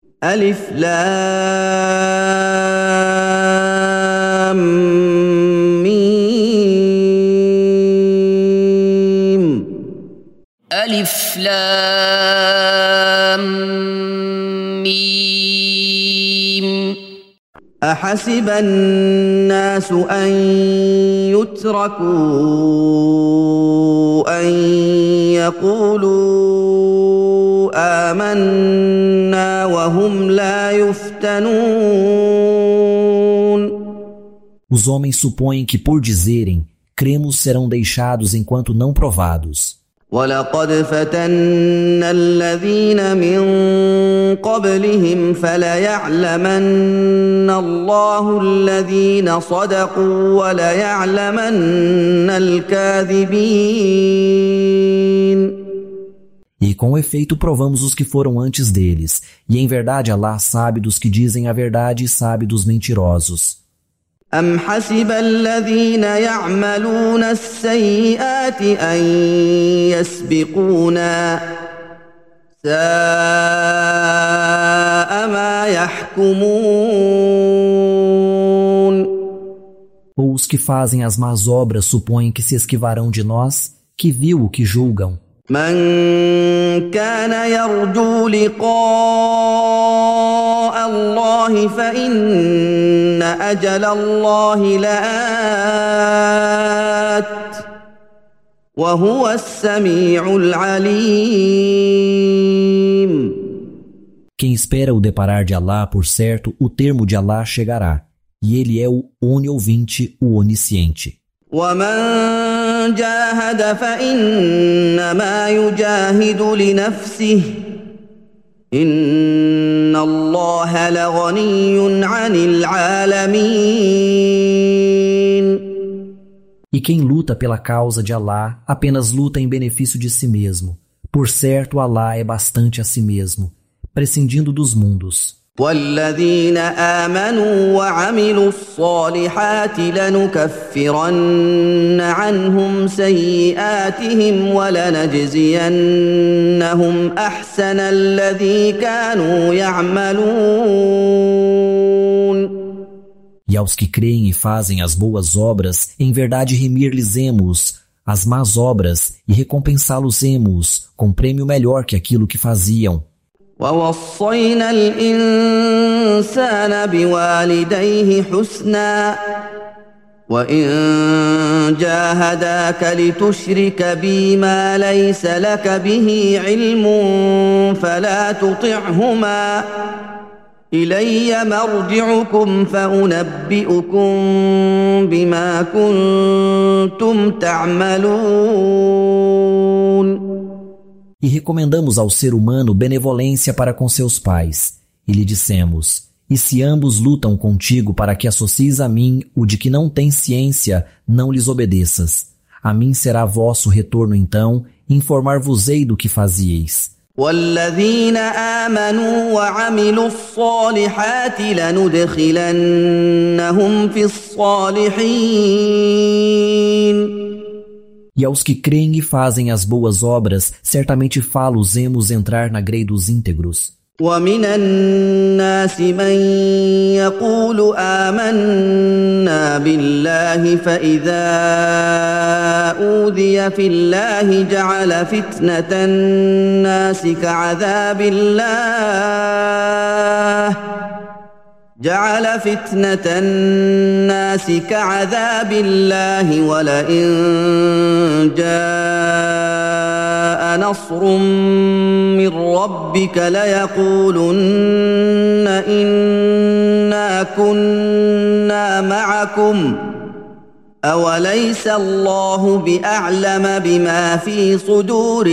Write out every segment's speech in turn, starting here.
ألف لام ميم. ألف لام ميم. أحسب الناس أن يتركوا أن يقولوا آمنا وهم لا يفتنون. Os homens supõem que por dizerem, cremos serão deixados enquanto não provados. ولقد فتنا الذين من قبلهم فليعلمن الله الذين صدقوا وليعلمن الكاذبين. E com efeito provamos os que foram antes deles, e em verdade Allah sabe dos que dizem a verdade e sabe dos mentirosos. أم حسب الذين يعملون السيئات أن يسبقونا ساء ما يحكمون. Ou os que fazem as más obras supõem que se esquivarão de nós, que viu o que julgam. من كان يرجو لقاء الله فإن أجل الله لآت وهو السميع العليم. Quem espera o deparar de Allah, por certo, o termo de Allah chegará, e ele é o oniovinte, o onisciente. ومن جاهد فإنما يجاهد لنفسه إن الله لغني عن العالمين. E quem luta pela causa de Allah apenas luta em benefício de si mesmo. Por certo, Allah é bastante a si mesmo, prescindindo dos mundos. والذين آمنوا وعملوا الصالحات لنكفرن عنهم سيئاتهم ولنجزينهم أحسن الذي كانوا يعملون. E aos que creem e fazem as boas obras, em verdade remir-lhes-emos as más obras e recompensá-los-emos com prêmio melhor que aquilo que faziam. ووصينا الإنسان بوالديه حسنا وإن جاهداك لتشرك بي ما ليس لك به علم فلا تطعهما إلي مرجعكم فأنبئكم بما كنتم تعملون. E recomendamos ao ser humano benevolência para com seus pais. E lhe dissemos, e se ambos lutam contigo para que associes a mim o de que não tem ciência, não lhes obedeças. A mim será vosso retorno então, informar-vos-ei do que fazieis. والذين آمنوا وعملوا الصالحات لندخلنهم في الصالحين. E aos que creem e fazem as boas obras, certamente fá-los-emos entrar na grei dos íntegros. ومن الناس من يقول آمنا بالله فإذا أوذي في الله جعل فتنة الناس كعذاب الله ولئن جاء نصر من ربك ليقولن إنا كنا معكم أوليس الله بأعلم بما في صدور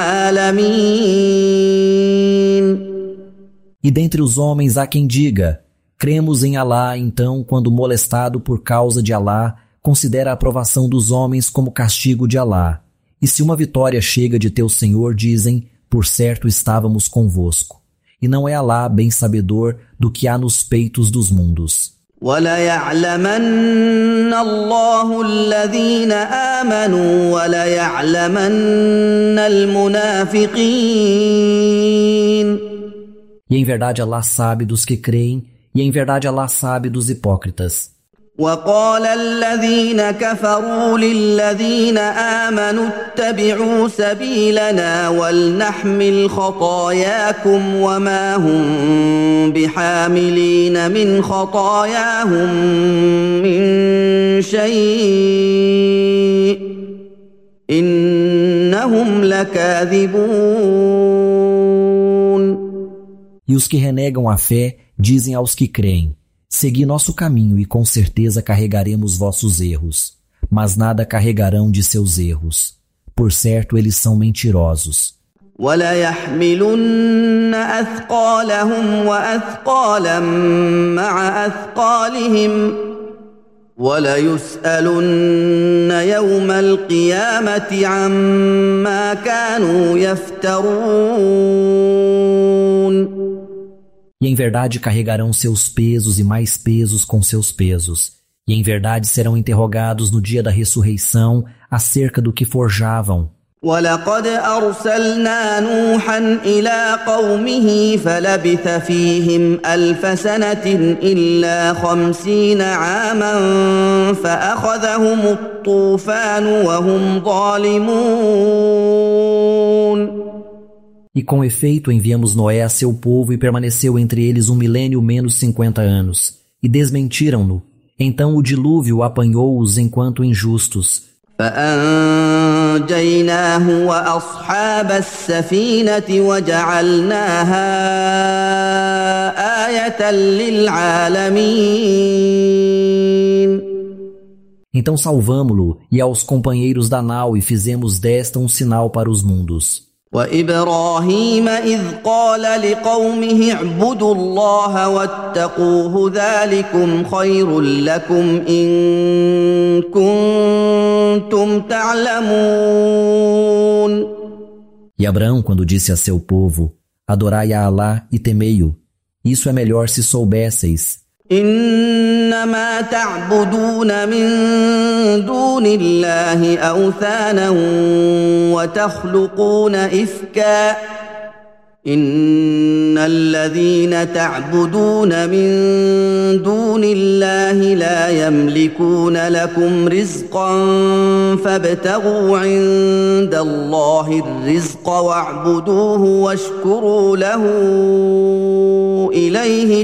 العالمين. E dentre os homens há quem diga, cremos em Allah, então, quando molestado por causa de Allah, considera a aprovação dos homens como castigo de Allah. E se uma vitória chega de teu Senhor, dizem, por certo estávamos convosco. E não é Allah bem sabedor do que há nos peitos dos mundos. وَلَيَعْلَمَنَّ اللَّهُ الَّذِينَ آمَنُوا وَلَيَعْلَمَنَّ الْمُنَافِقِينَ. E em verdade Allah sabe dos que creem, e em verdade Allah sabe dos hipócritas. وقال الذين كفروا للذين آمنوا اتبعوا سبيلنا ولنحمل خطاياكم وما هم بحاملين من خطاياهم من شيء إنهم لكاذبون. E os que renegam a fé dizem aos que creem: segui nosso caminho e com certeza carregaremos vossos erros, mas nada carregarão de seus erros. Por certo, eles são mentirosos. وَلَيَحْمِلُنَّ أَثْقَالَهُمْ وَأَثْقَالًا مَعَ أَثْقَالِهِمْ وَلَيُسْأَلُنَّ يَوْمَ الْقِيَامَةِ عَمَّا كَانُوا يَفْتَرُونَ. E em verdade carregarão seus pesos e mais pesos com seus pesos. E em verdade serão interrogados no dia da ressurreição acerca do que forjavam. وَلَقَدْ أَرْسَلْنَا نُوحًا إِلَىٰ قَوْمِهِ فَلَبِثَ فِيهِمْ أَلْفَ سَنَةٍ إِلَّا 50 عَامًا فَأَخَذَهُمُ الطُّوفَانُ وَهُمْ ظَالِمُونَ. E com efeito enviamos Noé a seu povo e permaneceu entre eles 1 milênio menos 50 anos. E desmentiram-no. Então o dilúvio apanhou-os enquanto injustos. فَأَنجَيْنَاهُ وَأَصْحَابَ السَّفِينَةِ وَجَعَلْنَاهَا آيَةً لِلْعَالَمِينَ. Então salvamo-lo e aos companheiros da nau e fizemos desta um sinal para os mundos. وَإِبْرَاهِيمَ إِذْ قَالَ لِقَوْمِهِ اعْبُدُوا اللَّهَ وَاتَّقُوهُ ذَلِكُمْ خَيْرٌ لَكُمْ إِن كُنتُمْ تَعْلَمُونَ. E Abraão, quando disse a seu povo: adorai a Alá e temei-o, isso é melhor se soubesseis. إنما تعبدون من دون الله أوثانا وتخلقون إفكا إن الذين تعبدون من دون الله لا يملكون لكم رزقا فابتغوا عند الله الرزق واعبدوه واشكروا له إليه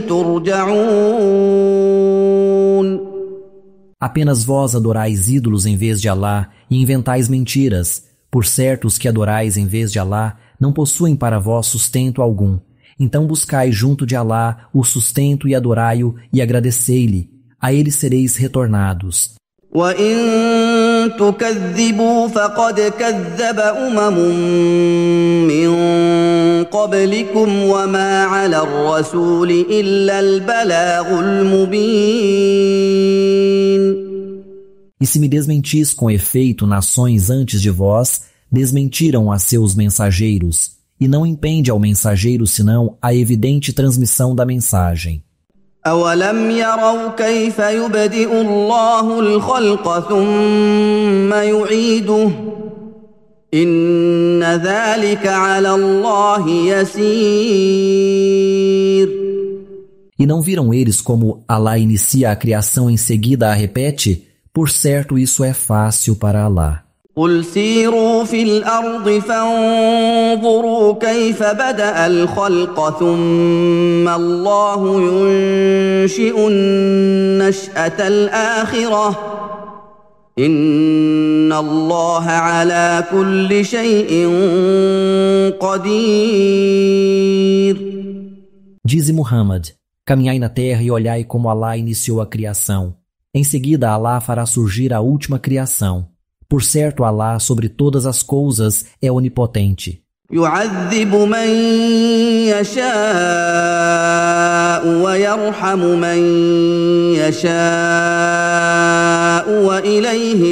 ترجعون. Apenas vós adorais ídolos em vez de Alá e inventais mentiras. Por certo, os que adorais em vez de Alá não possuem para vós sustento algum. Então buscai junto de Alá o sustento e adorai-o e agradecei-lhe. A ele sereis retornados. وَإِن تُكَذِّبُوا فَقَدْ كَذَّبَ مِن قَبْلِكُمْ وَمَا عَلَى الرَّسُولِ إِلَّا الْبَلَاغُ الْمُبِينُ. E se me desmentis com efeito nações antes de vós, desmentiram a seus mensageiros, e não impende ao mensageiro senão a evidente transmissão da mensagem. أَوَلَمْ يَرَوْا كَيْفَ يُبْدِئُ اللَّهُ الْخَلْقَ ثُمَّ يُعِيدُهُ إِنَّ ذَلِكَ عَلَى اللَّهِ يَسِيرٌ. E não viram eles como Alá inicia a criação em seguida a repete? Por certo, isso é fácil para Alá. قُلْ سِيرُوا فِي الْأَرْضِ فَانظُرُوا كَيْفَ بَدَأَ الْخَلْقَ ثُمَّ اللَّهُ يُنشِئُ النَّشْأَةَ الْآخِرَةَ إِنَّ اللَّهَ عَلَى كُلِّ شَيْءٍ قَدِيرٌ. Dize Muhammad: caminhai na terra e olhai como Alá iniciou a criação. Em seguida, Alá fará surgir a última criação. Por certo, Alá sobre todas as coisas é onipotente. يُعَذِّبُ مَن يَشَاءُ وَيَرْحَمُ مَن يَشَاءُ وَإِلَيْهِ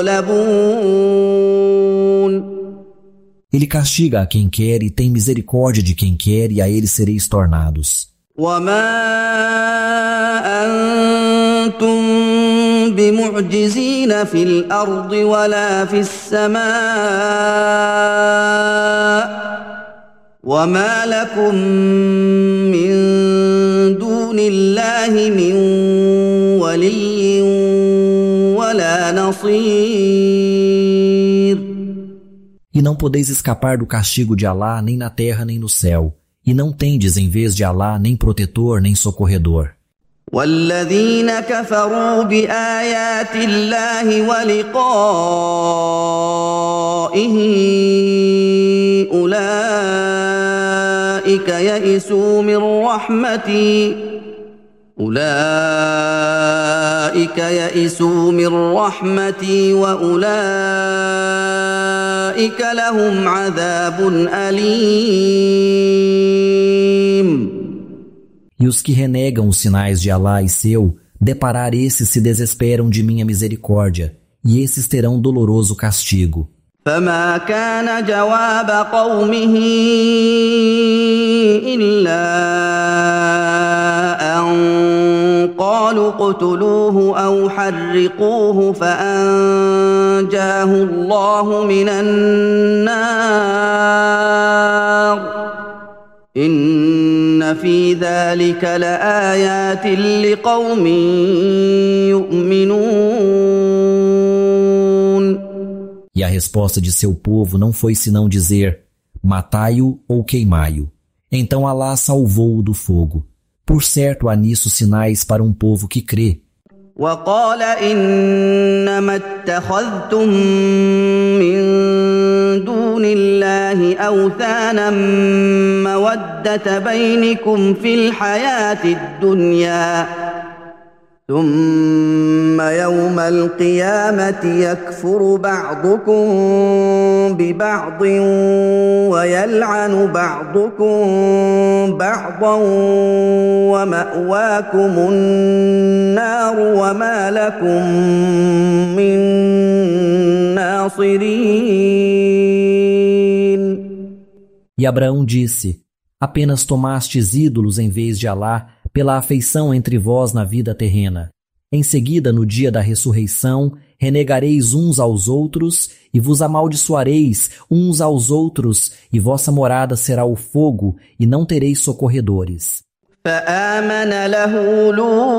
تُقْلَبُونَ. Ele castiga a quem quer e tem misericórdia de quem quer, e a ele sereis tornados. وَمَا أَنتُم بِمُعْجِزِينَ فِي الْأَرْضِ وَلَا فِي السَّمَاءِ وما لكم من دون الله من ولي ولا نصير. E não podeis escapar do castigo de Alá nem na terra nem no céu, e não tendes em vez de Alá nem protetor nem socorredor. والذين كفروا بآيات الله ولقائه أولئك يئسوا من رحمتي وأولئك لهم عذاب أليم. E os que renegam os sinais de Alá e seu, deparar esses se desesperam de minha misericórdia, e esses terão doloroso castigo. فما كان جواب قومه إلا أن قالوا اقتلوه أو حرقوه فأنجاه الله من النار إن في ذلك لآيات لقوم يؤمنون. E a resposta de seu povo não foi senão dizer: matai-o ou queimai-o. Então Alá salvou-o do fogo. Por certo há nisso sinais para um povo que crê. وقال إنما اتخذتم من دون الله أوثانا مودة بينكم في الحياة الدنيا ثم يوم القيامة يكفر بعضكم ببعض ويلعن بعضكم بعضا ومأواكم النار وما لكم من ناصرين. E Abraão disse: apenas tomastes ídolos em vez de Alá pela afeição entre vós na vida terrena. Em seguida, no dia da ressurreição, renegareis uns aos outros e vos amaldiçoareis uns aos outros, e vossa morada será o fogo, e não tereis socorredores. فآمن له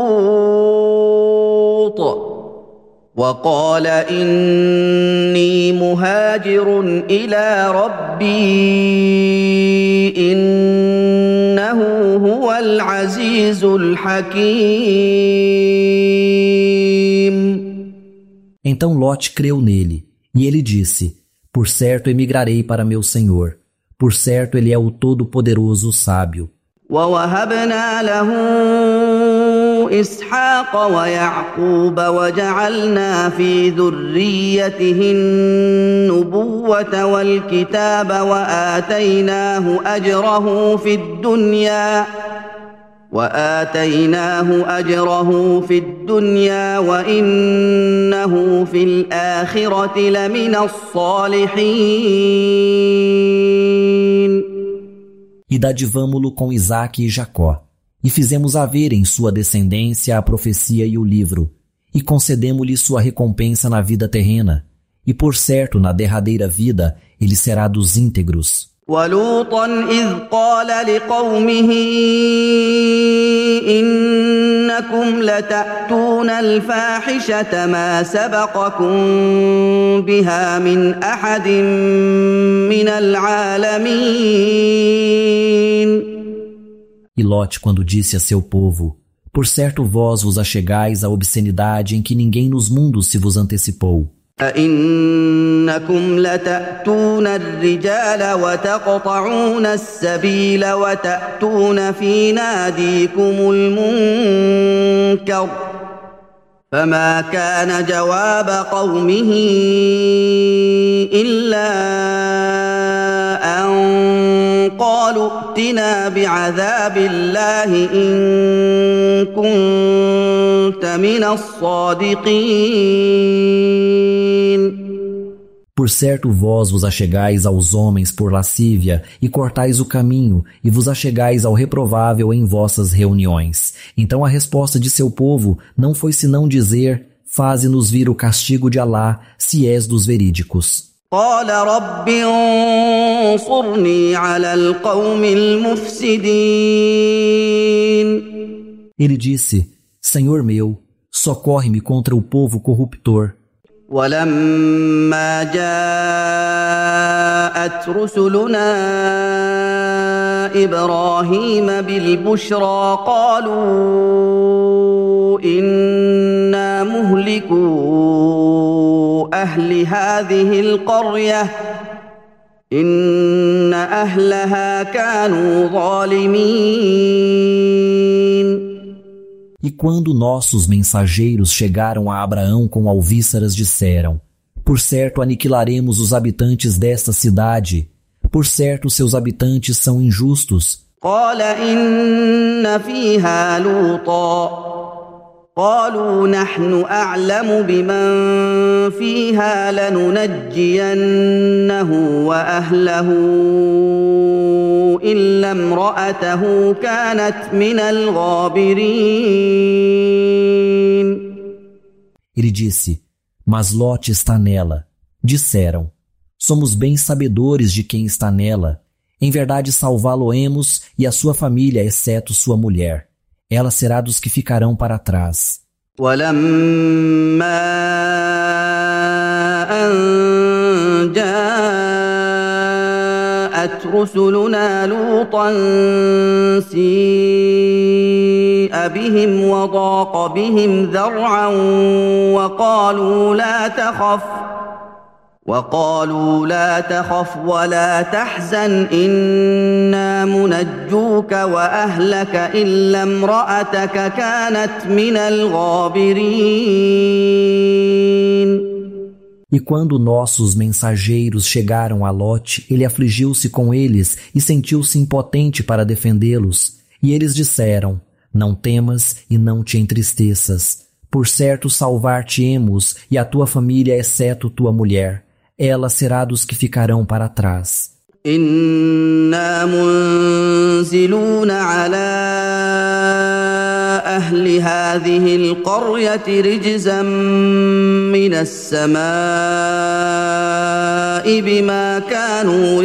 لوط وقال إني مهاجر إلى ربي إنه هو العزيز الحكيم. Então Lote creu nele, e ele disse: por certo emigrarei para meu Senhor, por certo ele é o Todo-Poderoso sábio. ووهبنا له إسحاق ويعقوب وجعلنا في ذريته النبوة والكتاب وآتيناه أجره في الدنيا وإنه في الآخرة لمن الصالحين. E dadivamo-lo com Isaque e Jacó, e fizemos haver em sua descendência a profecia e o livro, e concedemo-lhe sua recompensa na vida terrena, e por certo na derradeira vida ele será dos íntegros. وَلُوطًا إِذْ قَالَ لِقَوْمِهِ إِنَّكُمْ لَتَأْتُونَ الْفَاحِشَةَ مَا سَبَقَكُم بِهَا مِنْ أَحَدٍ مِنَ الْعَالَمِينَ. E Lote, quando disse a seu povo: por certo vós vos achegais à obscenidade em que ninguém nos mundos se vos antecipou. أَإِنَّكُمْ لَتَأْتُونَ الرِّجَالَ وَتَقْطَعُونَ السَّبِيلَ وَتَأْتُونَ فِي نَادِيكُمُ الْمُنكَرَ فَمَا كَانَ جَوَابَ قَوْمِهِ إِلَّا أَن قَالُوا ائْتِنَا بِعَذَابِ اللَّهِ إِن كُنتَ مِنَ الصَّادِقِينَ. Por certo vós vos achegais aos homens por lascívia e cortais o caminho e vos achegais ao reprovável em vossas reuniões. Então a resposta de seu povo não foi senão dizer: faze-nos vir o castigo de Alá, se és dos verídicos. قال رب انصرني على القوم المفسدين. Ele disse: Senhor meu, socorre-me contra o povo corruptor. ولما جاءت رسلنا إبراهيم بالبشرى قالوا إنا مهلكو أهل هذه القرية إن أهلها كانوا ظالمين. E quando nossos mensageiros chegaram a Abraão com alvíceras, disseram: Por certo aniquilaremos os habitantes desta cidade. Por certo seus habitantes são injustos. قال إن فيها لوطا قالوا نحن أعلم بمن فيها لننجينه وأهله إلا امرأته كانت من الغابرين. Ele disse: Mas Lote está nela. Disseram: Somos bem sabedores de quem está nela. Em verdade salvá-lo-emos e a sua família, exceto sua mulher. Ela será dos que ficarão para trás. ولما أن جاءت رسلنا لوطا سيء بهم وضاق بهم ذرعا وقالوا لا تخف ولا تحزن إنا منجوك وأهلك إلا امرأتك كانت من الغابرين. E quando nossos mensageiros chegaram a Lote, ele afligiu-se com eles e sentiu-se impotente para defendê-los. E eles disseram: Não temas e não te entristeças. Por certo salvar-te-emos e a tua família, exceto tua mulher. Ela será dos que ficarão para trás. إنا منزلون على أهل هذه القرية رجزا من السماء بما كانوا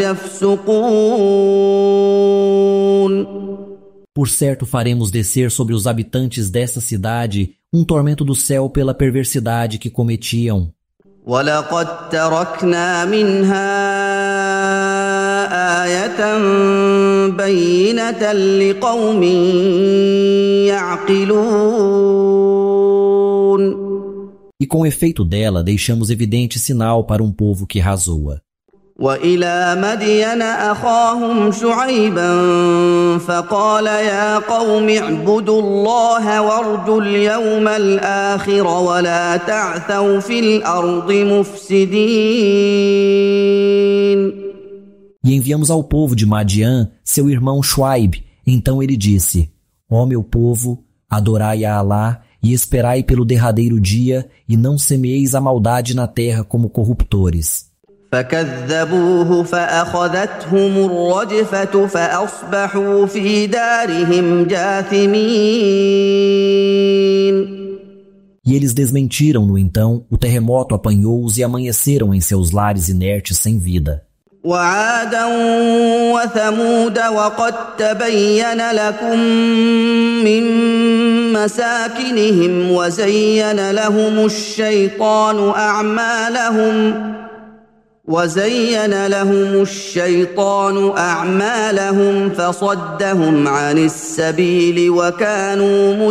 يفسقون. Por certo faremos descer sobre os habitantes dessa cidade um tormento do céu pela perversidade que cometiam. وَلَقَدْ تَرَكْنَا مِنْهَا آيَةً بَيِّنَةً لِقَوْمٍ يَعْقِلُونَ. E com efeito dela deixamos evidente sinal para um povo que razoa. وإلى مدين أخاهم شعيبا فقال يا قوم اعبدوا الله وارجوا اليوم الآخر ولا تعثوا في الأرض مفسدين. E enviamos ao povo de Madian seu irmão Shuaib. Então ele disse: Ó meu povo, adorai a Alá e esperai pelo derradeiro dia e não semeeis a maldade na terra como corruptores. فكذبوه فأخذتهم الرجفة فأصبحوا في دارهم جاثمين. E eles desmentiram-no então, o terremoto apanhou-os e amanheceram em seus lares inertes sem vida. وعادا وثمود وقد تبين لكم من مساكنهم وزين لهم الشيطان أعمالهم فصدهم عن السبيل وكانوا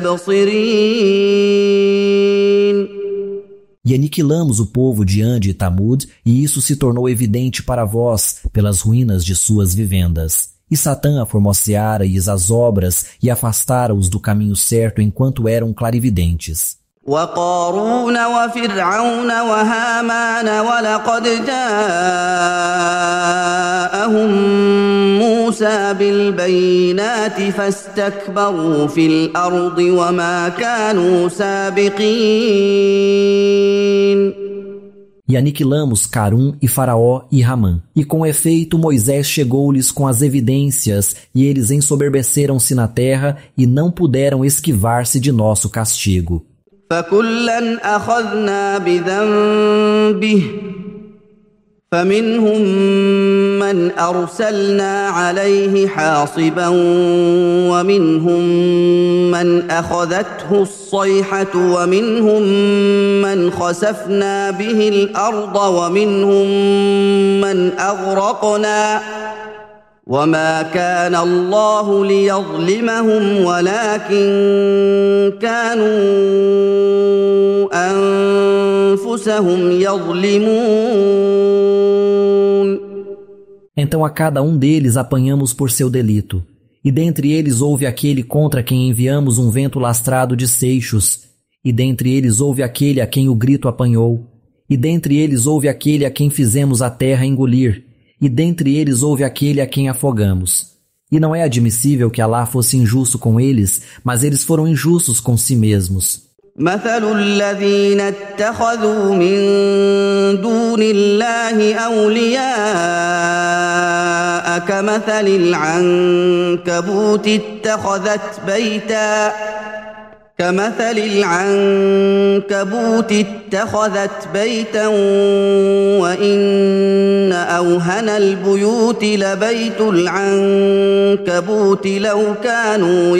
مستبصرين. E aniquilamos o povo de Ande e Tamud, e isso se tornou evidente para vós pelas ruínas de suas vivendas. E Satã aformoseara-lhes as obras e afastara-os do caminho certo enquanto eram clarividentes. وقارون وفرعون وهامان ولقد جاءهم موسى بالبينات فاستكبروا في الأرض وما كانوا سابقين. E aniquilamos Carum e Faraó e Ramã. E com efeito Moisés chegou-lhes com as evidências, e eles ensoberbeceram-se na terra e não puderam esquivar-se de nosso castigo. فكلا أخذنا بذنبه فمنهم من أرسلنا عليه حاصبا ومنهم من أخذته الصيحة ومنهم من خسفنا به الأرض ومنهم من أغرقنا وما كان الله ليظلمهم ولكن كانوا أنفسهم يظلمون. Então a cada um deles apanhamos por seu delito, e dentre eles houve aquele contra quem enviamos um vento lastrado de seixos, e dentre eles houve aquele a quem o grito apanhou, e dentre eles houve aquele a quem fizemos a terra engolir, e dentre eles houve aquele a quem afogamos. E não é admissível que Alá fosse injusto com eles, mas eles foram injustos com si mesmos. مثل الذين اتخذوا من دون الله أولياء كمثل العنكبوت اتخذت بيتا وإن أوهن البيوت لبيت العنكبوت لو كانوا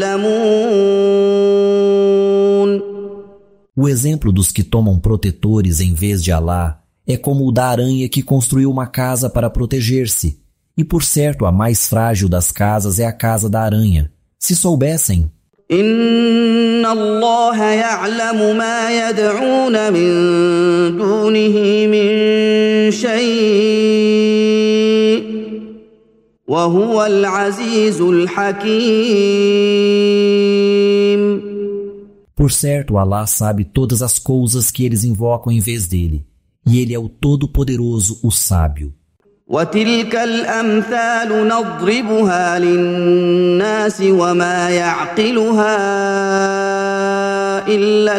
يعلمون. O exemplo dos que tomam protetores em vez de Alá é como o da aranha que construiu uma casa para proteger-se. E por certo, a mais frágil das casas é a casa da aranha. Se soubessem. إن الله يعلم ما يدعون من دونه من شيء وهو العزيز الحكيم. Por certo, Alá sabe todas as coisas que eles invocam em vez dele, e ele é o Todo-Poderoso, o Sábio. وتلك الأمثال نضربها للناس وما يعقلها إلا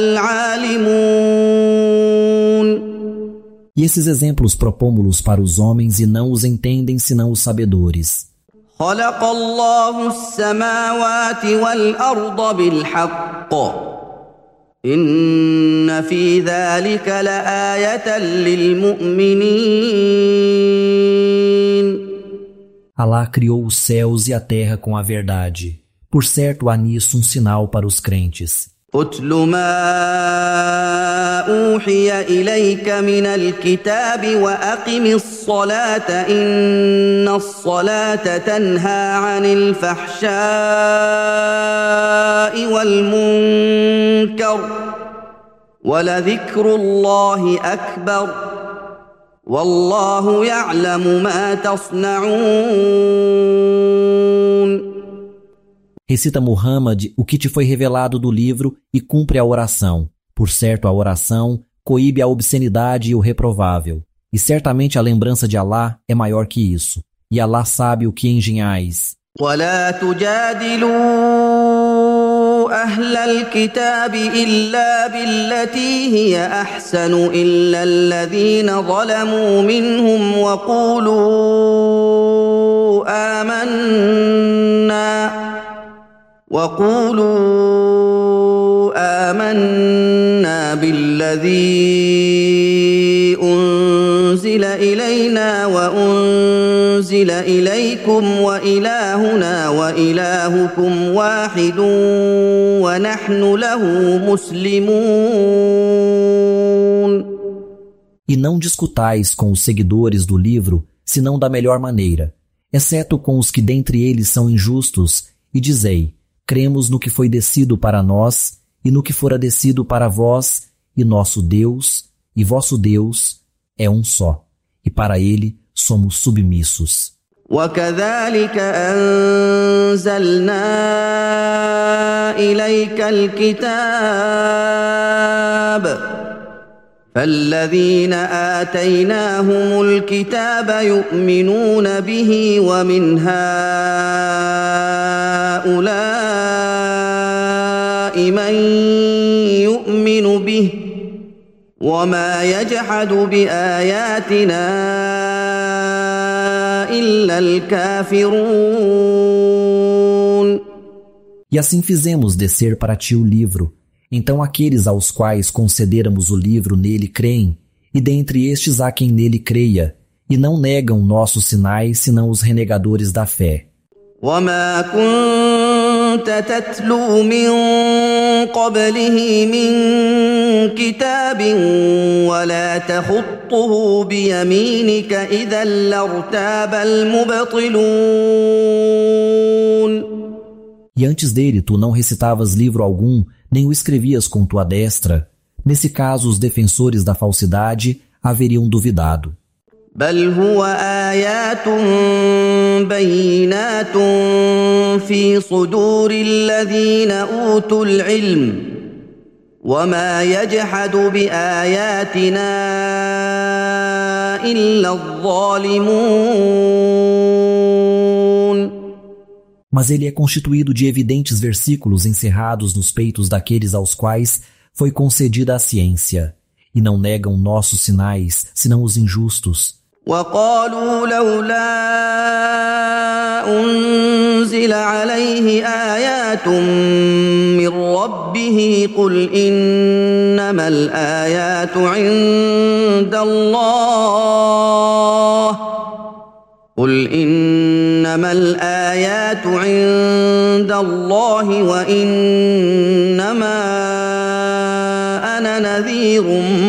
العالمون. E esses exemplos propomos-los para os homens e não os entendem senão os sabedores. خلق الله السماوات والأرض بالحق إن في ذلك لآية للمؤمنين. Alá criou os céus e a terra com a verdade. Por certo, há nisso um sinal para os crentes. أتل ما أوحي إليك من الكتاب وأقم الصلاة إن الصلاة تنهى عن الفحشاء والمنكر ولذكر الله أكبر والله يعلم ما تصنعون. Recita Muhammad o que te foi revelado do livro e cumpre a oração. Por certo, a oração coíbe a obscenidade e o reprovável. E certamente a lembrança de Alá é maior que isso. E Alá sabe o que engenhais. ولا تجادلوا أهل الكتاب إلا بالتي هي أحسن إلا الذين ظلموا منهم وقولوا آمنا بالذي أنزل إلينا وأنزل إليكم وإلهنا وإلهكم واحد ونحن له مسلمون. E não discutais com os seguidores do livro, senão da melhor maneira, exceto com os que dentre eles são injustos, e dizei: cremos no que foi descido para nós e no que fora descido para vós, e nosso Deus e vosso Deus é um só, e para ele somos submissos. وكذلك أنزلنا إليك الكتاب فالذين آتيناهم الكتاب يؤمنون به ومن هؤلاء من يؤمن به وما يجحد بآياتنا إلا الكافرون. E assim fizemos descer para ti o livro. Então aqueles aos quais concederamos o livro nele creem, e dentre estes há quem nele creia, E não negam nossos sinais senão os renegadores da fé. وما كنت تتلو من قبله من كتاب ولا تخطه بيمينك إذا لارتاب المبطلون. E antes dele tu não recitavas livro algum, nem o escrevias com tua destra. Nesse caso, os defensores da falsidade haveriam duvidado. بل هو آيات بينات في صدور الذين أوتوا العلم وما يجحد بآياتنا إلا الظالمون. Mas ele é constituído de evidentes versículos encerrados nos peitos daqueles aos quais foi concedida a ciência, e não negam nossos sinais, senão os injustos. وقالوا لولا أنزل عليه آيات من ربه قل إنما الآيات عند الله وإنما أنا نذير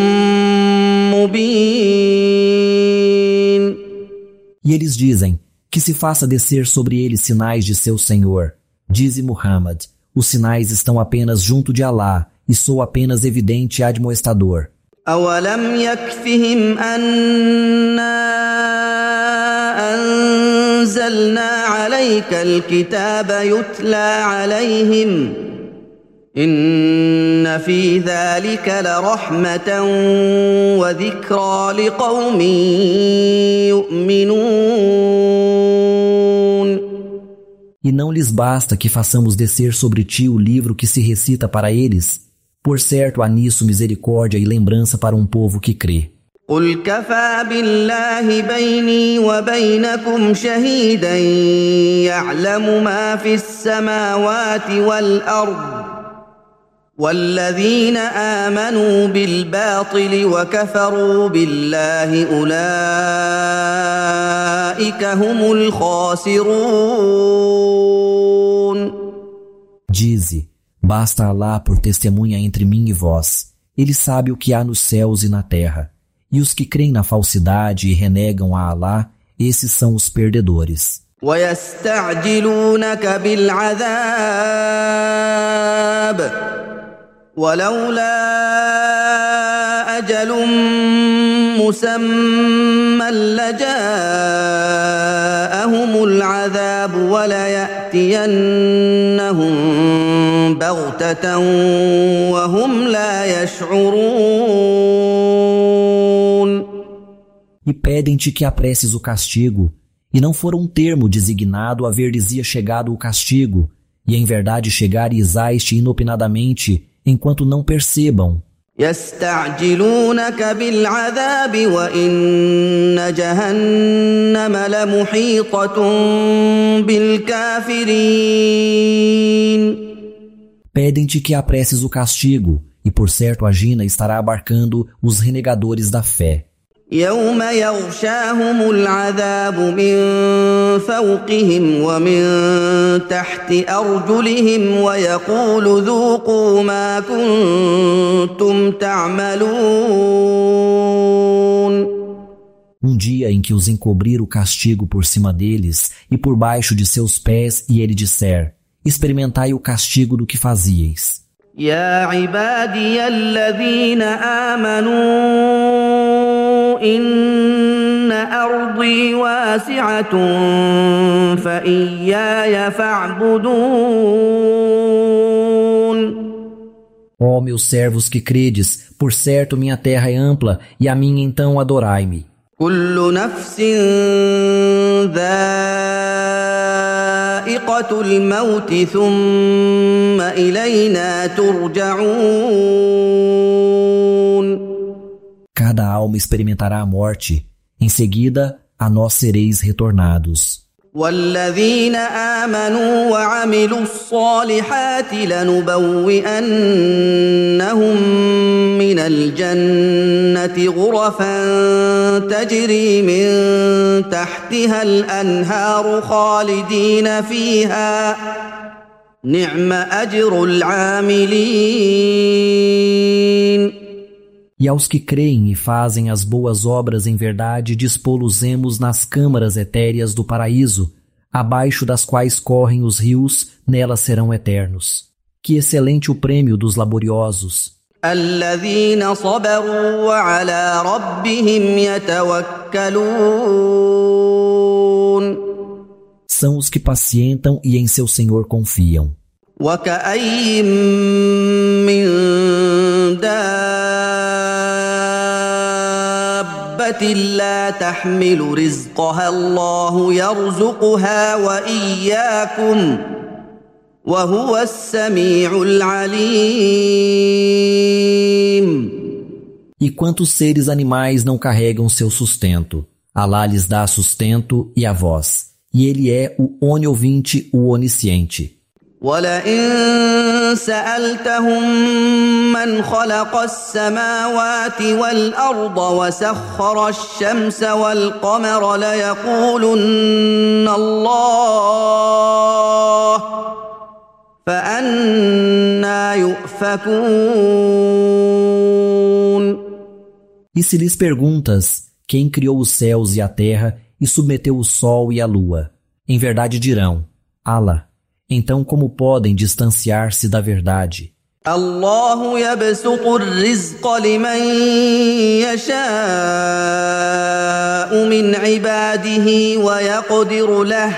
مبين. E eles dizem, que se faça descer sobre eles sinais de seu Senhor. Dize Muhammad, os sinais estão apenas junto de Alá, e sou apenas evidente admoestador. أولم يكفهم أنا أنزلنا عليك الكتاب يتلى عليهم إن في ذلك لرحمة وذكرى لقوم يؤمنون. E não lhes basta que façamos descer sobre ti o livro que se recita para eles? Por certo, há nisso misericórdia e lembrança para um povo que crê. قل كفى بالله بيني وبينكم شهيدا يعلم ما في السماوات والأرض والذين آمنوا بالباطل وكفروا بالله أولئك هم الخاسرون. Dize, basta Alá por testemunha entre mim e vós. Ele sabe o que há nos céus e na terra. E os que creem na falsidade e renegam a Alá, esses são os perdedores. ويستعجلونك بالعذاب ولولا أجل مسمى لجاءهم العذاب وليأتينهم بغتة وهم لا يشعرون. E pedem-te que apresses o castigo, e não for um termo designado haver-lhes-ia chegado o castigo, e em verdade chegar-lhes-á-este inopinadamente, enquanto não percebam. يستعجلونك بالعذاب وإن جهنم لمحيطة بالكافرين. Pedem-te que apresses o castigo, e por certo a Jina estará abarcando os renegadores da fé. يوم يغشاهم العذاب من فوقهم ومن تحت أرجلهم ويقول ذوقوا ما كنتم تعملون. Dia em que os encobrir o castigo por cima deles e por baixo de seus pés, e ele disser, experimentai o castigo do que fazieis. يا عبادي الذين آمنوا إن أرضي واسعة فإياي فاعبدون. Ó meus servos que credes, por certo minha terra é ampla, e a mim então adorai-me. كل نفس ذائقة الموت ثم إلينا ترجعون. Cada alma experimentará a morte, em seguida a nós sereis retornados. والذين آمنوا وعملوا الصالحات لنبوئنهم من الجنة غرفا تجري من تحتها الأنهار خالدين فيها نعم أجر العاملين. E aos que creem e fazem as boas obras em verdade, dispô-los-emos nas câmaras etéreas do paraíso, abaixo das quais correm os rios, nelas serão eternos. Que excelente o prêmio dos laboriosos! الذين صبروا وعلى ربهم يتوكلون. São os que pacientam e em seu Senhor confiam. وكأي من دابة لا تحمل رزقها الله يرزقها وإياكم وهو السميع العليم. E quantos seres animais não carregam seu sustento? Alá lhes dá sustento e a voz. E ele é o oniovinte, o onisciente. وَلَئِن سَأَلْتَهُم مَّنْ خَلَقَ السَّمَاوَاتِ وَالْأَرْضَ وَسَخَّرَ الشَّمْسَ وَالْقَمَرَ لَيَقُولُنَّ اللَّهُ فَأَنَّىٰ يُؤْفَكُونَ. E se lhes perguntas, quem criou os céus e a terra e submeteu o sol e a lua? Em verdade dirão, Alá. Então como podem distanciar-se da verdade? الله يبسط الرزق لمن يشاء من عباده ويقدر له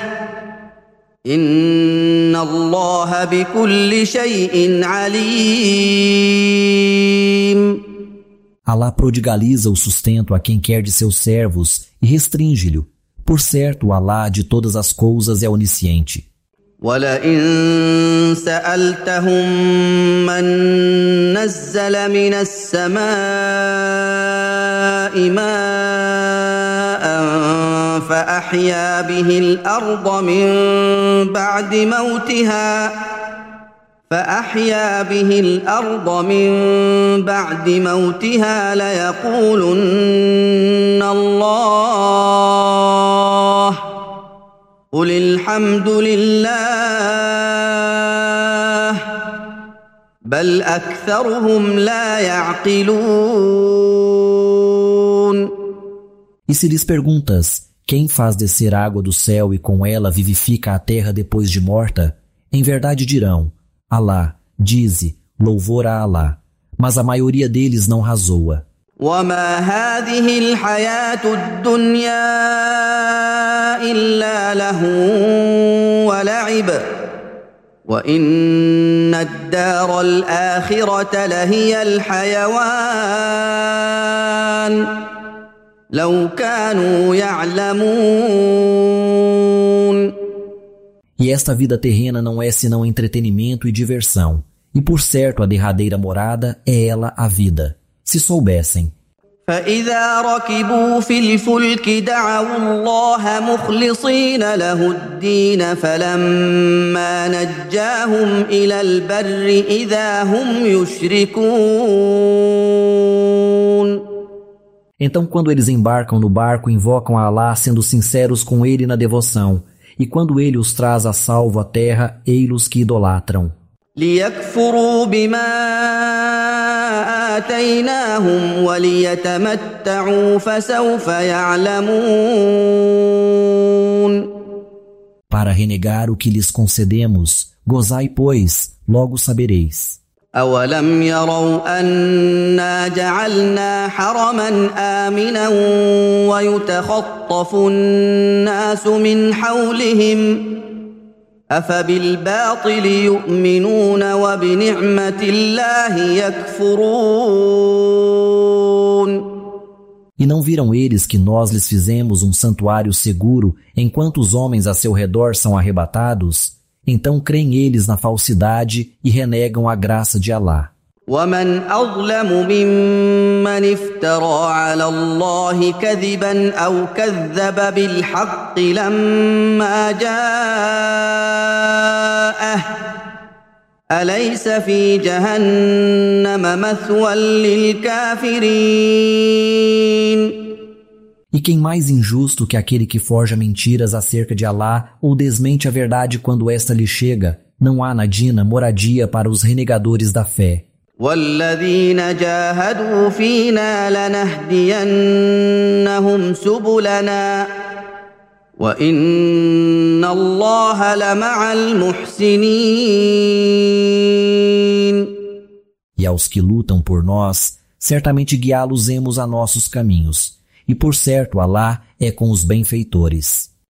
إن الله بكل شيء عليم. Alá prodigaliza o sustento a quem quer de seus servos e restringe-lhe. Por certo, Alá de todas as coisas é onisciente. وَلَئِن سَأَلْتَهُم مَّن نَّزَّلَ مِنَ السَّمَاءِ مَاءً فَأَحْيَا بِهِ الْأَرْضَ مِن بَعْدِ مَوْتِهَا لَيَقُولُنَّ اللَّهُ قُلِ الْحَمْدُ لِلَّهِ بَلْ أَكْثَرُهُمْ لَا يَعْقِلُونَ. E se lhes perguntas, quem faz descer água do céu e com ela vivifica a terra depois de morta? Em verdade dirão, Alá, dize, louvor a Alá. Mas a maioria deles não razoa. وَمَا هَٰذِهِ الْحَيَاةُ الدُّنْيَا إِلَّا لَهْوٌ وَلَعِبٌ وَإِنَّ الدَّارَ الْآخِرَةَ لَهِيَ الْحَيَوَانُ لَوْ كَانُوا يَعْلَمُونَ. E esta vida terrena não é senão entretenimento e diversão. E por certo a derradeira morada é ela a vida. Se soubessem. فَإِذَا رَكِبُوا فِي الْفُلْكِ دَعَوُا اللَّهَ مُخْلِصِينَ لَهُ الدِّينَ فَلَمَّا نَجَّاهُمْ إِلَى الْبَرِّ إِذَا هُمْ يُشْرِكُونَ. Então quando eles embarcam no barco, invocam a Alá sendo sinceros com ele na devoção. E quando ele os traz a salvo à terra, ei-los que idolatram. لِيَكْفُرُوا بِمَا آتَيْنَاهُمْ وَلِيَتَمَتَّعُوا فَسَوْفَ يَعْلَمُونَ. Para renegar o que lhes concedemos, gozai, pois, logo sabereis. أَوَلَمْ يَرَوْا أَنَّا جَعَلْنَا حَرَمًا آمِنًا وَيُتَخَطَّفُ النَّاسُ مِنْ حَوْلِهِمْ أَفَبِالْبَاطِلِ يُؤْمِنُونَ وَبِنِعْمَةِ اللَّهِ يَكْفُرُونَ. E não viram eles que nós lhes fizemos um santuário seguro, enquanto os homens a seu redor são arrebatados? Então creem eles na falsidade e renegam a graça de Alá. ومن أظلم ممن افترى على الله كذبا أو كذب بالحق لما جاءه أليس في جهنم مثوى للكافرين. E quem mais injusto que aquele que forja mentiras acerca de Alá ou desmente a verdade quando esta lhe chega? Não há na Dina moradia para os renegadores da fé. والذين جاهدوا فينا لنهدينهم سبلنا وإن الله لمع المحسنين. E aos que lutam por nós, certamente guiá-los-emos a nossos caminhos. E por certo, Alá é com os benfeitores.